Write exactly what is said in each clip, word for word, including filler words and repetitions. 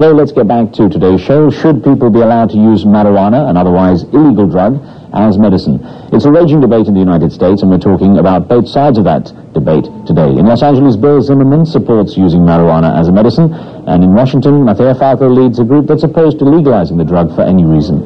So let's get back to today's show. Should people be allowed to use marijuana, an otherwise illegal drug, as medicine? It's a raging debate in the United States, and we're talking about both sides of that debate today. In Los Angeles, Bill Zimmerman supports using marijuana as a medicine, and in Washington, Mateo Falco leads a group that's opposed to legalizing the drug for any reason.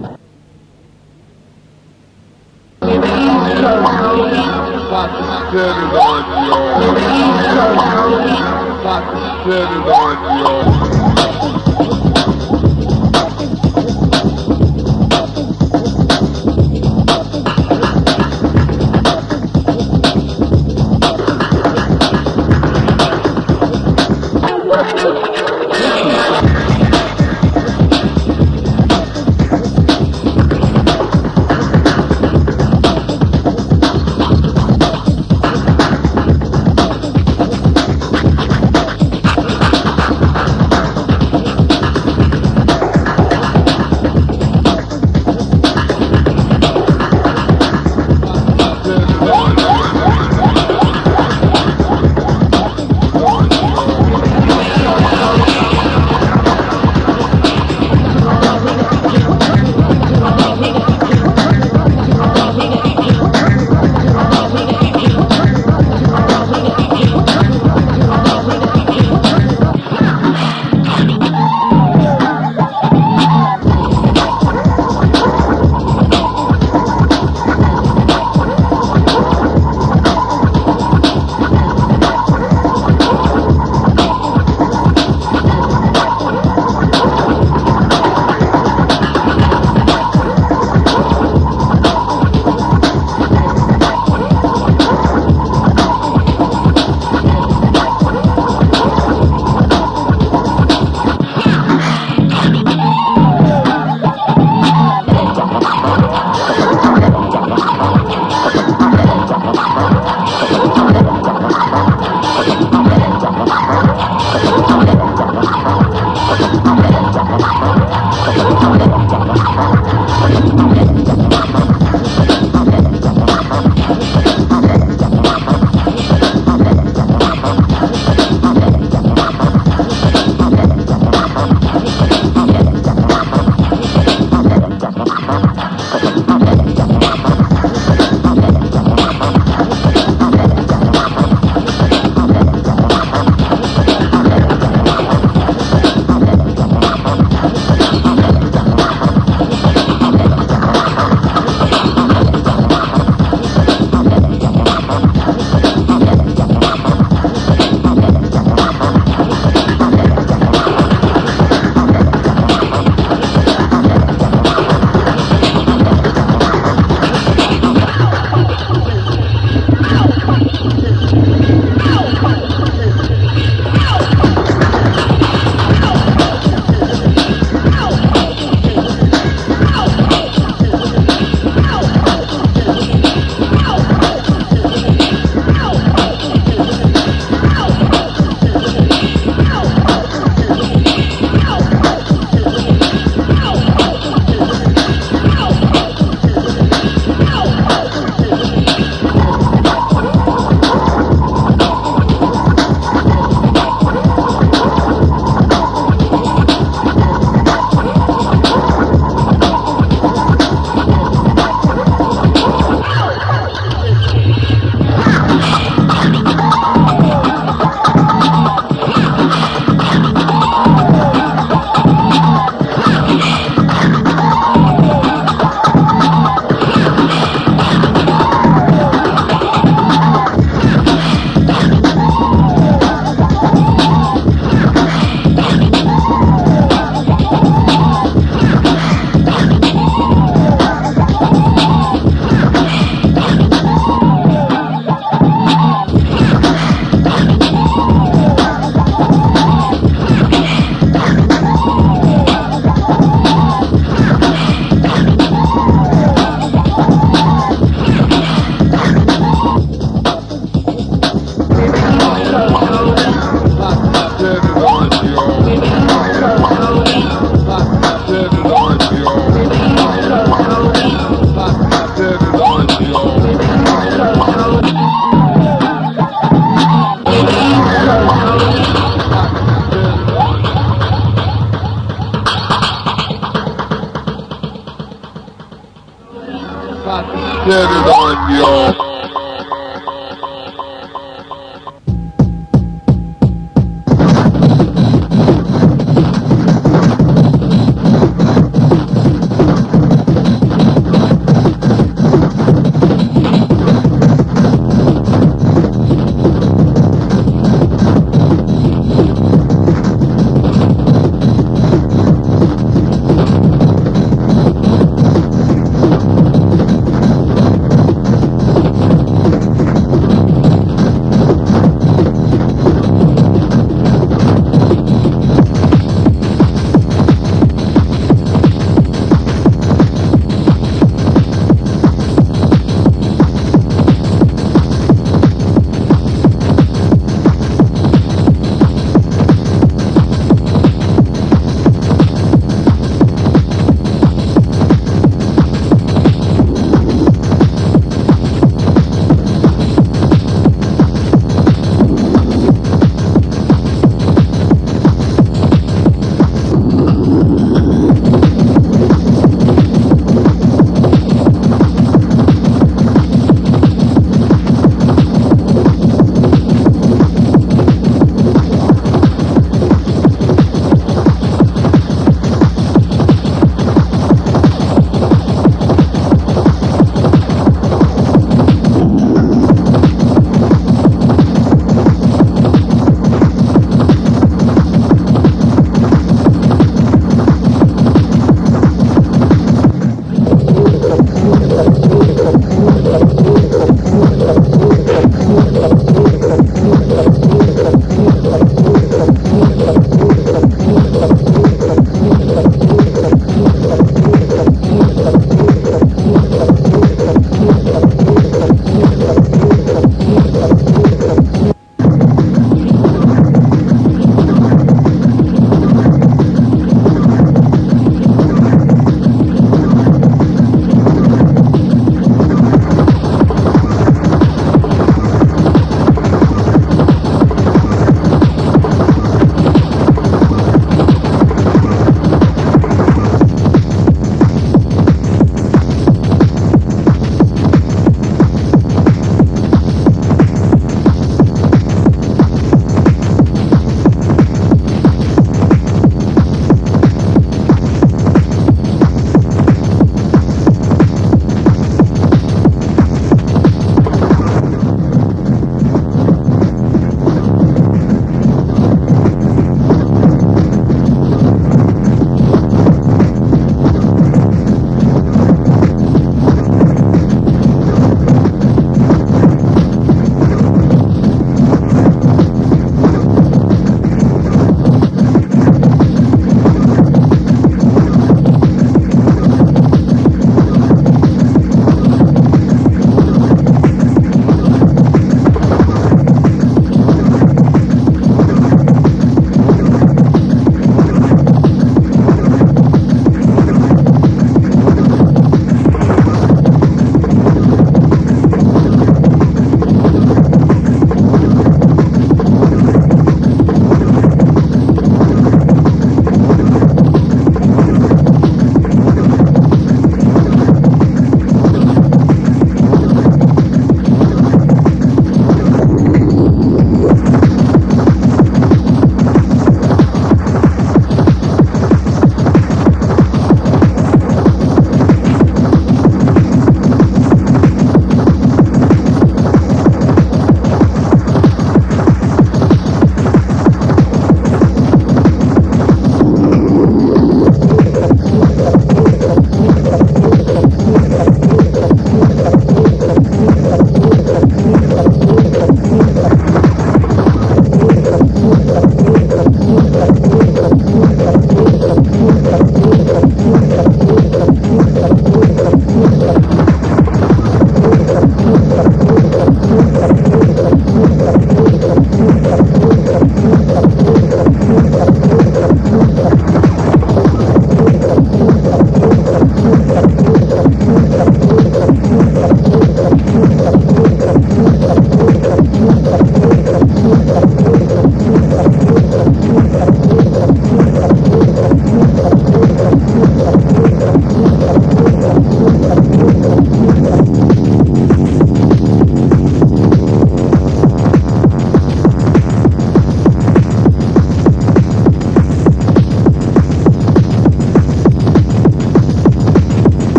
Get it on, y'all.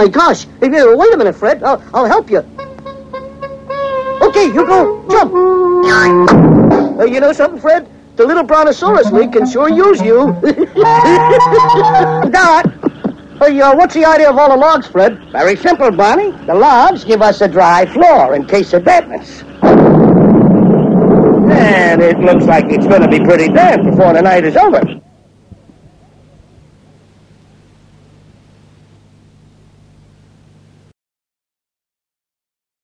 my gosh. Hey, wait a minute, Fred. I'll, I'll help you. Okay, you go. Jump. Uh, you know something, Fred? The little brontosaurus leak can sure use you. Dot. Hey, uh, what's the idea of all the logs, Fred? Very simple, Barney. The logs give us a dry floor in case of dampness. And it looks like it's going to be pretty damp before the night is over.